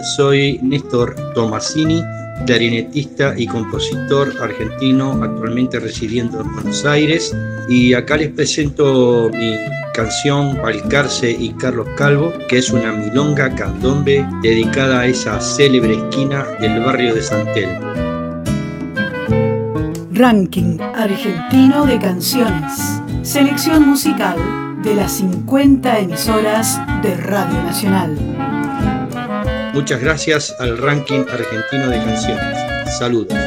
soy Néstor Tomasini, clarinetista y compositor argentino, actualmente residiendo en Buenos Aires, y acá les presento mi canción Balcarce y Carlos Calvo, que es una milonga candombe dedicada a esa célebre esquina del barrio de San Telmo. Ranking argentino de canciones. Selección musical de las 50 emisoras de Radio Nacional. Muchas gracias al Ranking argentino de canciones. Saludos.